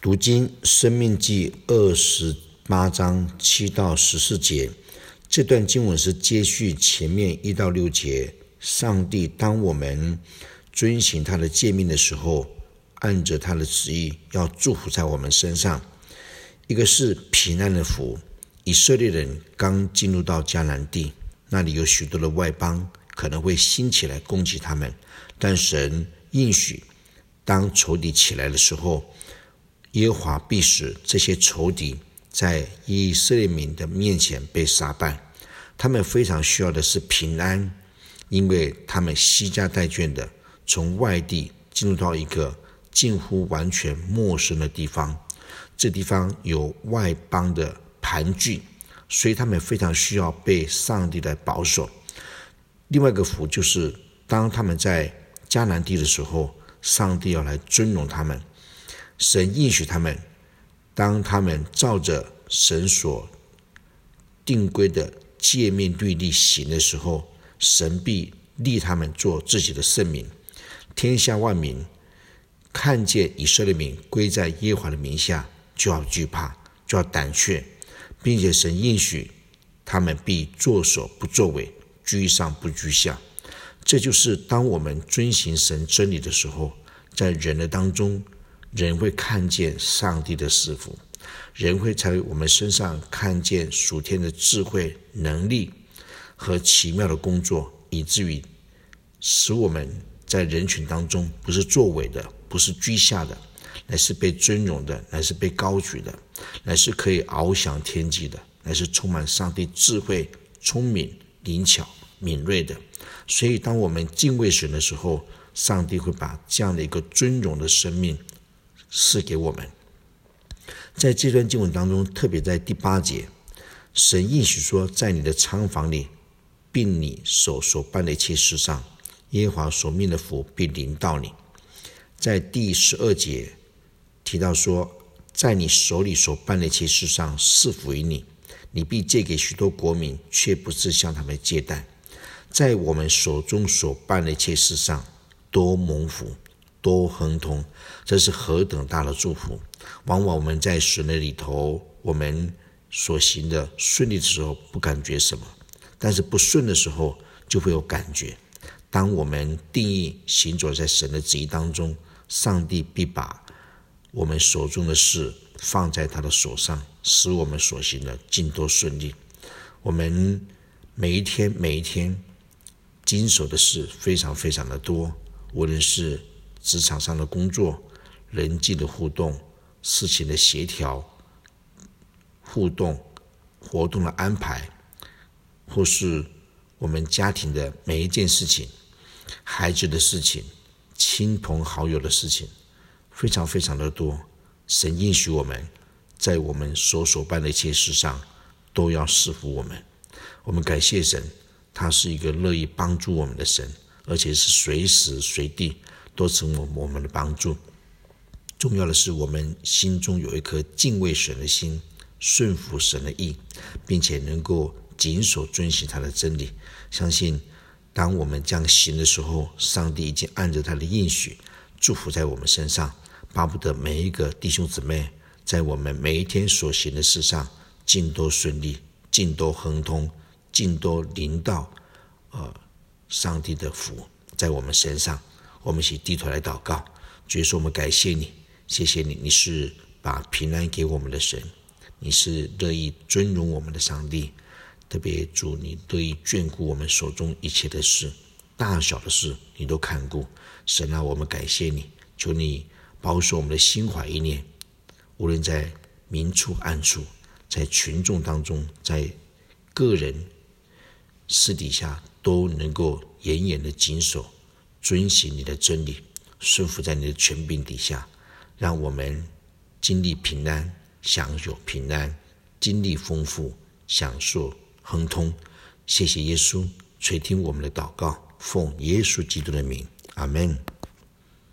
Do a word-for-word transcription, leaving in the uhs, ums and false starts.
读经申命记二十八章七到十四节，这段经文是接续前面一到六节。上帝当我们遵行他的诫命的时候，按着他的旨意要祝福在我们身上。一个是平安的福，以色列人刚进入到迦南地，那里有许多的外邦可能会兴起来攻击他们，但神应许当仇敌起来的时候，耶和华必使这些仇敌在以色列民的面前被杀败。他们非常需要的是平安，因为他们携家带眷的从外地进入到一个近乎完全陌生的地方，这地方有外邦的盘踞，所以他们非常需要被上帝来保守。另外一个福就是当他们在迦南地的时候，上帝要来尊荣他们。神应许他们，当他们照着神所定规的诫命律例行的时候，神必立他们做自己的圣民。天下万民看见以色列民归在耶和华的名下，就要惧怕，就要胆怯，并且神应许他们必作首不作尾，居上不居下。这就是当我们遵行神真理的时候，在人的当中，人会看见上帝的赐福，人会在我们身上看见属天的智慧、能力和奇妙的工作，以至于使我们在人群当中不是作尾的，不是居下的，乃是被尊荣的，乃是被高举的，乃是可以翱翔天际的，乃是充满上帝智慧、聪明、灵巧、敏锐的。所以当我们敬畏神的时候，上帝会把这样的一个尊荣的生命赐给我们。在这段经文当中，特别在第八节，神应许说，在你的仓房里，并你手所办的一切事上，耶和华所命的福必临到你。在第十二节提到说，在你手里所办的一切事上赐福于你，你必借给许多国民，却不是向他们借贷。在我们手中所办的一切事上多蒙福，多亨通，这是何等大的祝福。往往我们在神的里头，我们所行的顺利的时候不感觉什么，但是不顺的时候就会有感觉。当我们定义行走在神的旨意当中，上帝必把我们手中的事放在他的手上，使我们所行的尽都顺利。我们每一天每一天经手的事非常非常的多，无论是职场上的工作、人际的互动、事情的协调、互动、活动的安排，或是我们家庭的每一件事情、孩子的事情、亲朋好友的事情，非常非常的多。神应许我们，在我们所所办的一切事上都要赐福我们。我们感谢神，他是一个乐意帮助我们的神，而且是随时随地都成为我们的帮助。重要的是，我们心中有一颗敬畏神的心，顺服神的意，并且能够谨守遵行他的真理。相信当我们这样行的时候，上帝已经按着他的应许祝福在我们身上，巴不得每一个弟兄姊妹在我们每一天所行的事上尽都顺利，尽都亨通，尽都临到呃上帝的福在我们身上。我们一起低头来祷告。主耶稣，我们感谢你，谢谢你，你是把平安给我们的神，你是乐意尊荣我们的上帝。特别主，你乐意眷顾我们手中一切的事，大小的事你都看顾。神啊，我们感谢你，求你保守我们的心怀意念，无论在明处暗处，在群众当中，在个人私底下，都能够严严的谨守遵行你的真理，顺服在你的权柄底下，让我们经历平安，享受平安，经历丰富，享受亨通。谢谢耶稣垂听我们的祷告，奉耶稣基督的名，阿们。